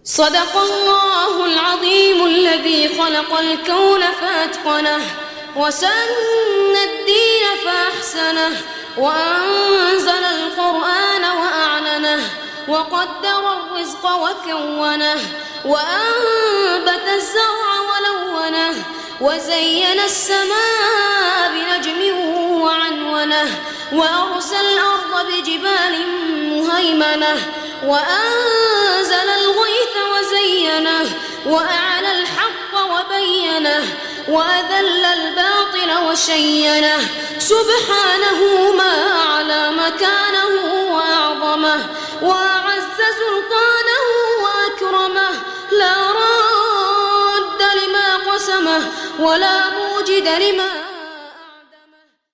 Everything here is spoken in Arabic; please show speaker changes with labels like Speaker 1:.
Speaker 1: صدق الله العظيم الذي خلق الكون فأتقنه وسن الدين فأحسنه وأنزل القرآن وأعلنه وقدر الرزق وكونه وأنبت الزرع ولونه وزين السماء بنجم وعنونه وأرسل الأرض بجبال مهيمنة وأنزل الغيث وزينه وأعلى الحق وبينه وأذل الباطل وشينه سبحانه ما أعلى مكانه وأعظمه وأعز سلطانه وأكرمه لا راد لما قسمه ولا موجد لما